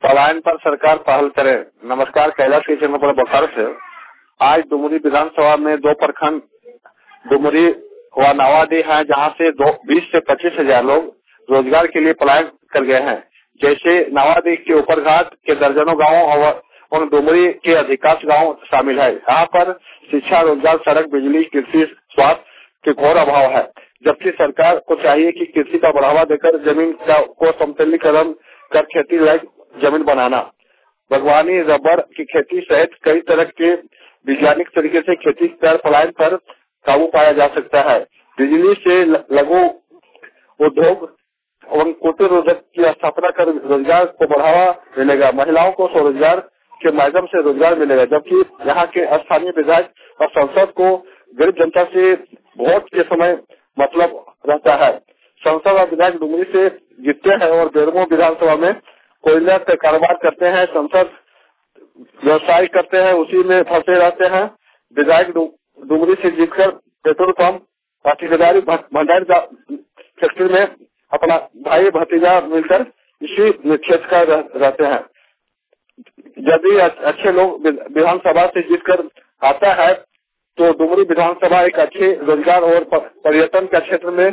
पलायन पर सरकार पहल करे। नमस्कार, कैलाश के चैनल पर बोकारो से। आज डुमरी विधानसभा में 2 प्रखंड डुमरी व नवाडीह है, जहां से 20 से 25 हजार लोग रोजगार के लिए पलायन कर गए हैं। जैसे नवाडीह के ऊपर घाट के दर्जनों गाँव और डुमरी के अधिकांश गाँव शामिल है। यहाँ पर शिक्षा, रोजगार, सड़क, बिजली, कृषि, स्वास्थ्य के घोर अभाव है। जबकि सरकार को चाहिए कि कृषि का बढ़ावा देकर जमीन को समतलीकरण कर खेती लायक जमीन बनाना, बागवानी, रबर की खेती सहित कई तरह के वैज्ञानिक तरीके से खेती कर पलायन पर काबू पाया जा सकता है। बिजली से लघु उद्योग एवं कुटीर उद्योग की स्थापना कर रोजगार को बढ़ावा मिलेगा। महिलाओं को स्वरोजगार के माध्यम से रोजगार मिलेगा। जबकि यहाँ के स्थानीय विधायक और सांसद को गरीब जनता से वोट के समय मतलब रहता है। सांसद और विधायक डुमरी से जीतते हैं और बेरमो विधानसभा में कोयला का कारोबार करते हैं। सांसद व्यवसाय करते हैं, उसी में फंसे रहते हैं। विधायक डुमरी से जीतकर पेट्रोल पंप और ठेकेदारी भंडार फैक्ट्री में अपना भाई भतीजा मिलकर इसी खेत कर रहते हैं। यदि अच्छे लोग विधानसभा से जीतकर आता है तो डुमरी विधानसभा एक अच्छे रोजगार और पर्यटन का क्षेत्र में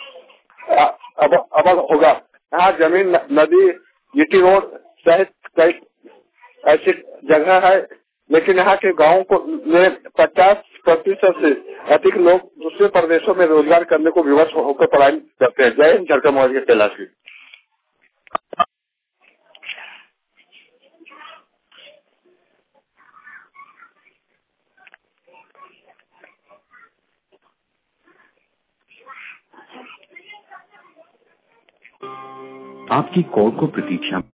अव्वल होगा। यहाँ जमीन, नदी, जीटी रोड सहित कई ऐसी जगह है, लेकिन यहाँ के गाँव को में 50% से अधिक लोग दूसरे प्रदेशों में रोजगार करने को विवश होकर पलायन करते हैं। जय हिंद, झारखंड मोर्चा के कैलाश की। आपकी कॉल को प्रतीक्षा